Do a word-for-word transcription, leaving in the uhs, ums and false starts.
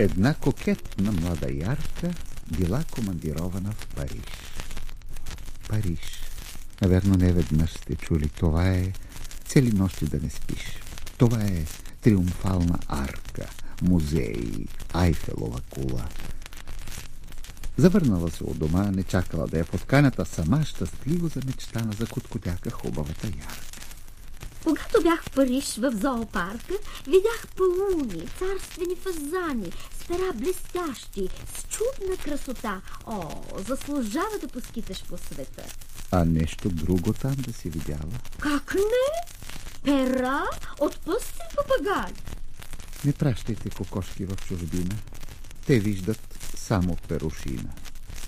Една кокетна млада ярка била командирована в Париж. Париж. Наверно, не веднъж сте чули. Това е цели нощи да не спиш. Това е Триумфална арка, музей, Айфелова кула. Завърнала се от дома, не чакала да я подканят, а сама щастливо замечтана за коткотяка хубавата ярка. Когато бях в Париж, в зоопарка, видях пауни, царствени фазани, с пера блестящи, с чудна красота. О, заслужава да поскиташ по света. А нещо друго там да си видяла? Как не? Пера от пъстри папагали. Не пращайте кокошки в чужбина. Те виждат само перушина.